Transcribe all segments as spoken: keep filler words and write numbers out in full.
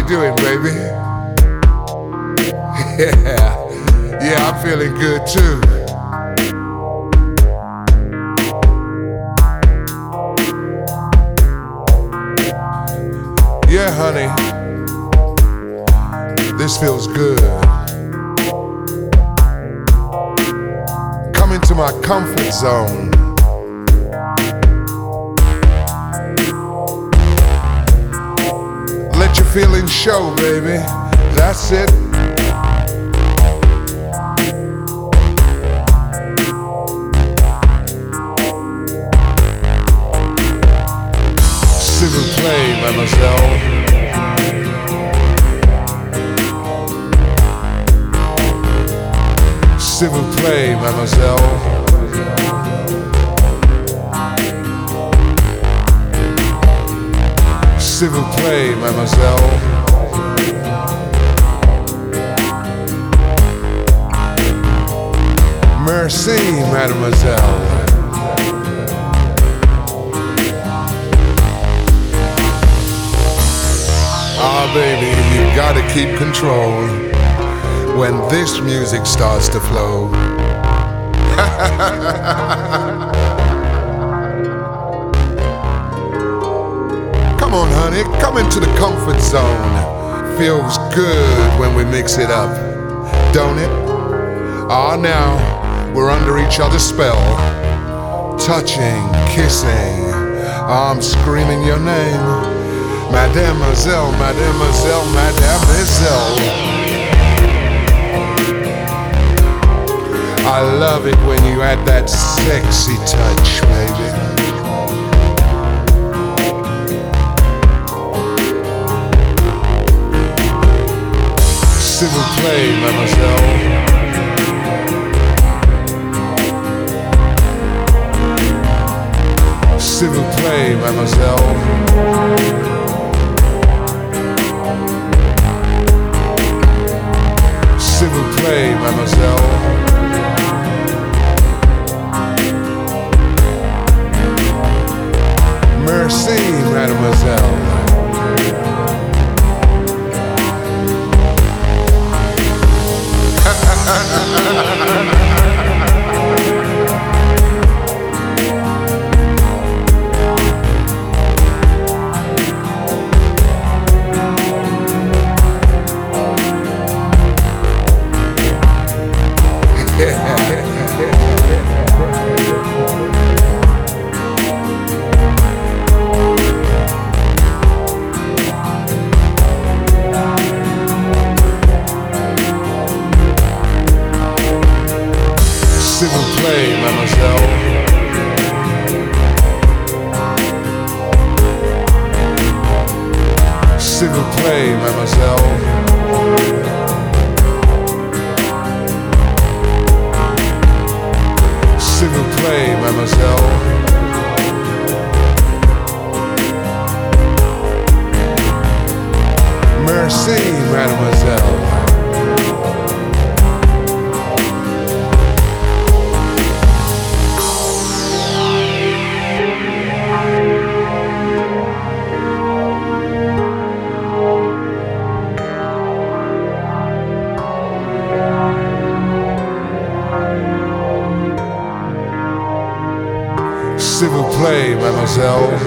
doing, baby? Yeah, yeah, I'm feeling good too. Yeah, honey, this feels good. Come into my comfort zone. Let your feelings show, baby. That's it. S'il vous plaît, mademoiselle. S'il vous plaît, mademoiselle. S'il vous plaît, mademoiselle. Merci, mademoiselle. Ah, baby, you gotta keep control when this music starts to flow. Come on, honey, come into the comfort zone. Feels good when we mix it up, don't it? Ah, now we're under each other's spell. Touching, kissing, I'm screaming your name. Mademoiselle, mademoiselle, mademoiselle. I love it when you add that sexy touch, baby. S'il vous plaît, mademoiselle. S'il vous plaît, mademoiselle. S'il vous plaît, mademoiselle. Merci, mademoiselle. S'il vous plaît, mademoiselle. S'il vous plaît, mademoiselle. S'il vous plaît, mademoiselle. Merci, mademoiselle. S'il vous plaît, mademoiselle.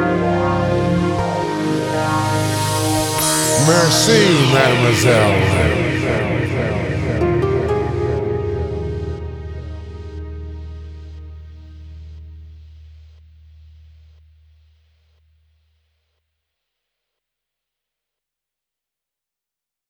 Merci, mademoiselle.